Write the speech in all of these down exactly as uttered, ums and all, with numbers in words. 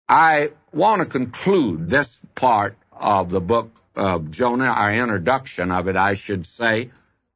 I want to conclude this part of the book of Jonah, our introduction of it, I should say,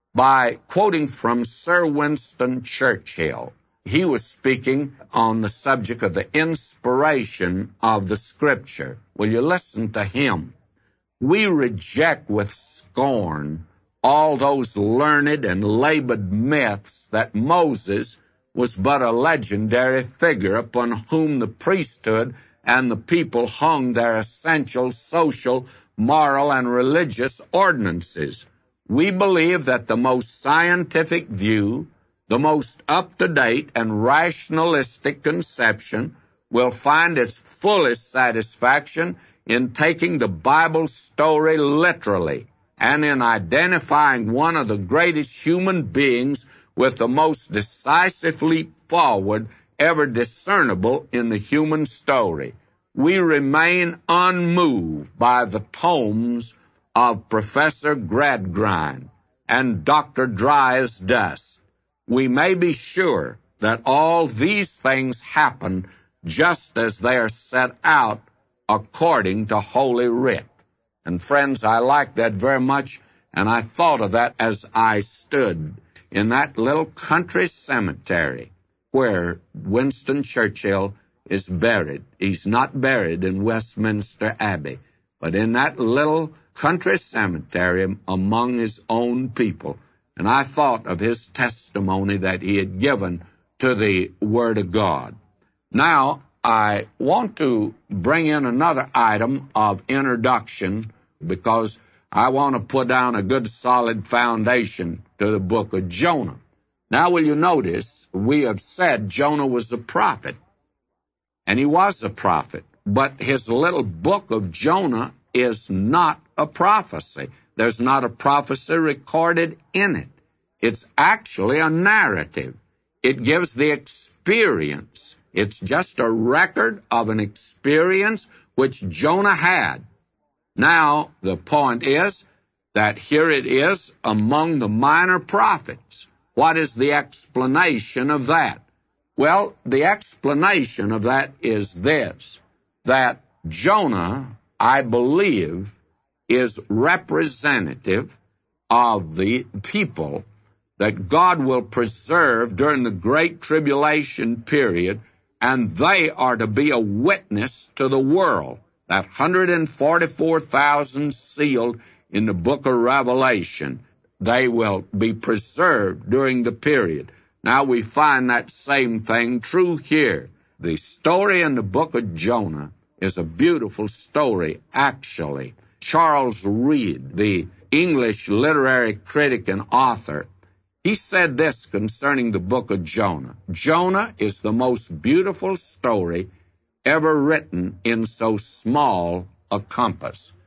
by quoting from Sir Winston Churchill. He was speaking on the subject of the inspiration of the Scripture. Will you listen to him? We reject with scorn all those learned and labored myths that Moses was but a legendary figure upon whom the priesthood and the people hung their essential social, moral, and religious ordinances. We believe that the most scientific view, the most up-to-date and rationalistic conception will find its fullest satisfaction in taking the Bible story literally and in identifying one of the greatest human beings with the most decisive leap forward ever discernible in the human story. We remain unmoved by the tomes of Professor Gradgrind and Doctor Dryasdust. We may be sure that all these things happen just as they are set out according to Holy Writ. And friends, I like that very much, and I thought of that as I stood in that little country cemetery where Winston Churchill is buried. He's not buried in Westminster Abbey, but in that little country cemetery among his own people. And I thought of his testimony that he had given to the Word of God. Now, I want to bring in another item of introduction because I want to put down a good solid foundation to the book of Jonah. Now, will you notice, we have said Jonah was a prophet, and he was a prophet, but his little book of Jonah is not a prophecy. There's not a prophecy recorded in it. It's actually a narrative. It gives the experience. It's just a record of an experience which Jonah had. Now, the point is that here it is among the minor prophets. What is the explanation of that? Well, the explanation of that is this, that Jonah, I believe, is representative of the people that God will preserve during the Great Tribulation period, and they are to be a witness to the world. That one hundred forty-four thousand sealed in the book of Revelation, they will be preserved during the period. Now we find that same thing true here. The story in the book of Jonah is a beautiful story, actually. Charles Reade, the English literary critic and author, he said this concerning the book of Jonah. Jonah is the most beautiful story ever written in so small a compass.